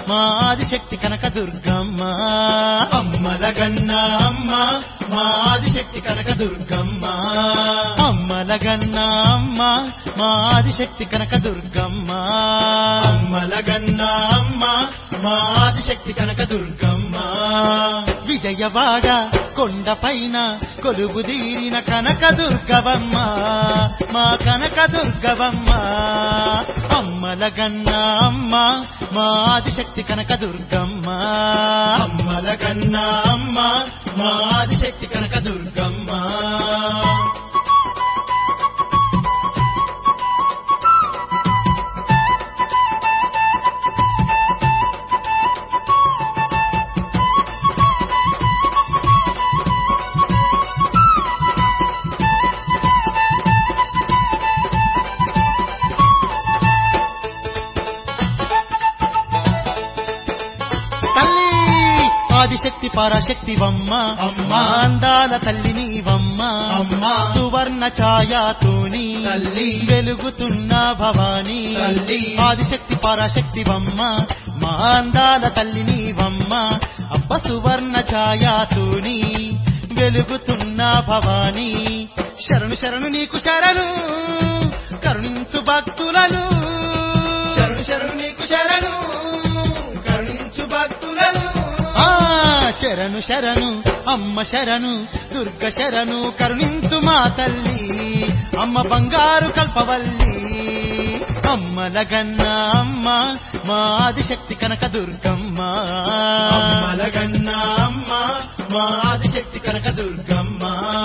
మా ఆదిశక్తి కనకదుర్గమ్మ అమ్మలగన్న అమ్మ మా ఆదిశక్తి కనకదుర్గమ్మ అమ్మలగన్న అమ్మ మా ఆదిశక్తి కనకదుర్గమ్మ అమ్మలగన్న అమ్మ మా ఆదిశక్తి కనకదుర్గమ్మ విజయవాడ కొండపైన కొలువుదీరిన కనకదుర్గవమ్మ మా కనకదుర్గవమ్మ అమ్మలగన్న అమ్మ మా ఆదిశక్తి కనకదుర్గమ్మ అమ్మలగన్న అమ్మ మా ఆదిశక్తి కనకదుర్గమ్మ తల్లి ఆదిశక్తి పరాశక్తివమ్మ అమ్మ అందాల తల్లి నీవమ్మ అమ్మ సువర్ణ ఛాయాతోని తల్లి వెలుగుతున్న భవాని తల్లి ఆదిశక్తి పరాశక్తివమ్మ మా అందాల తల్లి నీవమ్మ అబ్బ సువర్ణ ఛాయాతోని వెలుగుతున్న భవాని శరణు శరణు నీకు శరణు కరుణించు భక్తులను శరణు శరణు నీకు శరణు కరుణించు భక్తులను శరణు శరణు అమ్మ శరణు దుర్గ శరణు కరుణించు మా తల్లి అమ్మ బంగారు కల్పవల్లి అమ్మలగన్న అమ్మ మా ఆదిశక్తి కనకదుర్గమ్మ అమ్మలగన్న అమ్మ మా ఆదిశక్తి కనకదుర్గమ్మ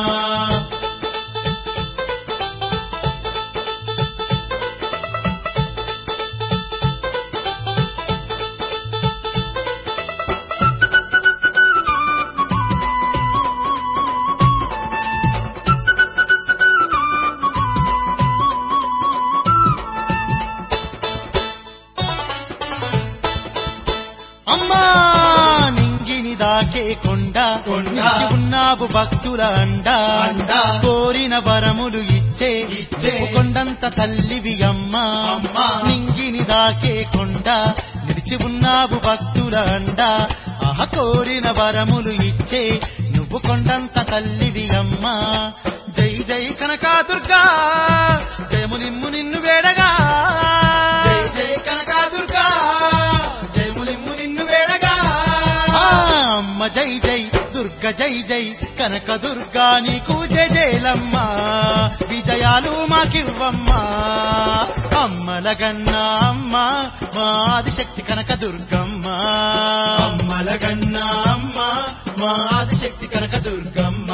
అమ్మా నింగిని దాకే కొండ నిలిచి ఉన్నావు భక్తుల అండ కోరిన వరములు ఇచ్చే కొండంత తల్లివి అమ్మ నింగిని దాకే కొండ నిలిచి ఉన్నావు భక్తుల అండ ఆహ కోరిన వరములు ఇచ్చే నువ్వు కొండంత తల్లివి అమ్మ జై జై కనకాదుర్గా జయములిమ్ము నిన్ను వేడగా జై జై కనకాదుర్గా జయములిమ్ము నిన్ను వేడగా అమ్మ జై జై దుర్గ జై జై కనకదుర్గా నీకు జయ జయలమ్మ విజయాలు మాకివ్వమ్మ అమ్మలగన్న అమ్మ మా ఆదిశక్తి కనకదుర్గమ్మ అమ్మలగన్న అమ్మ మా ఆదిశక్తి కనకదుర్గమ్మ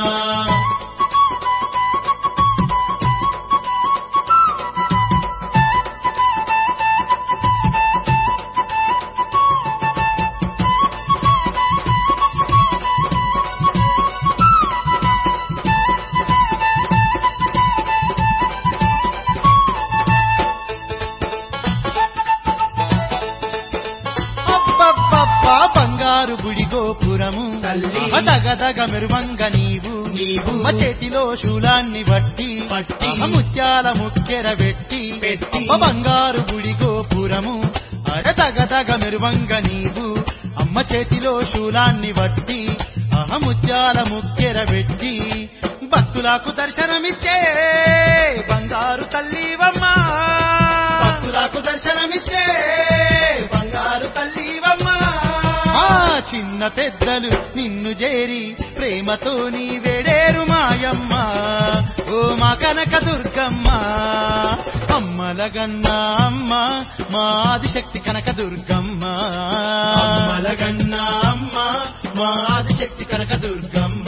బంగారు గుడి గోపురము తల్లి దగదగ మెరువంగ నీవు మా చేతిలో శూలాన్ని బట్టి ముత్యాల ముక్కెర పెట్టి బంగారు గుడి గోపురము దగదగ మెరువంగ నీవు అమ్మ చేతిలో శూలాన్ని బట్టి ముత్యాల ముక్కెర పెట్టి భక్తులకు దర్శనమిచ్చే బంగారు తల్లివమ్మ భక్తులకు దర్శనమిచ్చే బంగారు తల్లివమ్మ చిన్న పెద్దలు నిన్ను చేరి ప్రేమతో నీ వేడేరు మాయమ్మ ఓ మా కనకదుర్గమ్మ అమ్మలగన్న అమ్మ మా ఆదిశక్తి కనకదుర్గమ్మ అమ్మలగన్న అమ్మ మా ఆదిశక్తి కనకదుర్గమ్మ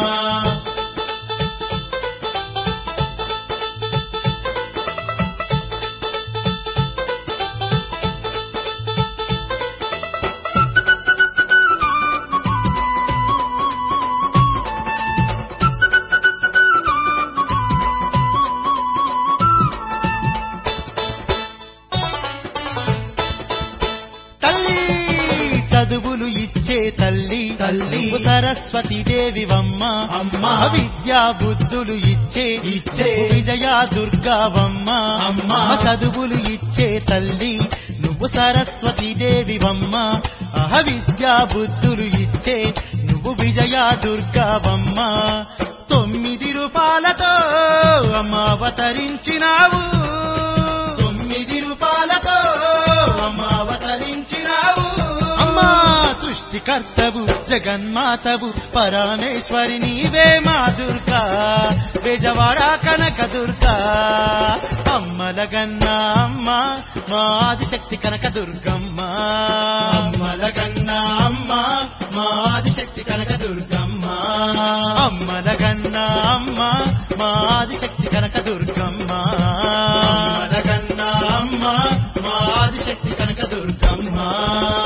చదువులు ఇచ్చే తల్లి తల్లి సరస్వతి దేవివమ్మ అమ్మ విద్యా బుద్ధులు ఇచ్చే విజయ దుర్గావమ్మ అమ్మ చదువులు ఇచ్చే తల్లి నువ్వు నువ్వు సరస్వతీ దేవివమ్మ విద్యా బుద్ధులు ఇచ్చే నువ్వు విజయ దుర్గావమ్మ 9 రూపాలతో అమ్మ అవతరించినావు 9 రూపాలతో అమ్మ అవతరించినావు అమ్మా సృష్టికర్తవు జగన్మాతవు పరమేశ్వరి నీవే మా దుర్గా బెజవాడ కనక దుర్గా అమ్మలగన్న అమ్మ మా ఆదిశక్తి కనక దుర్గమ్మ అమ్మలగన్న అమ్మ మా ఆదిశక్తి కనక దుర్గమ్మ అమ్మలగన్న అమ్మ మా ఆదిశక్తి కనక దుర్గమ్మ అమ్మలగన్న అమ్మ మా ఆదిశక్తి కనక దుర్గమ్మ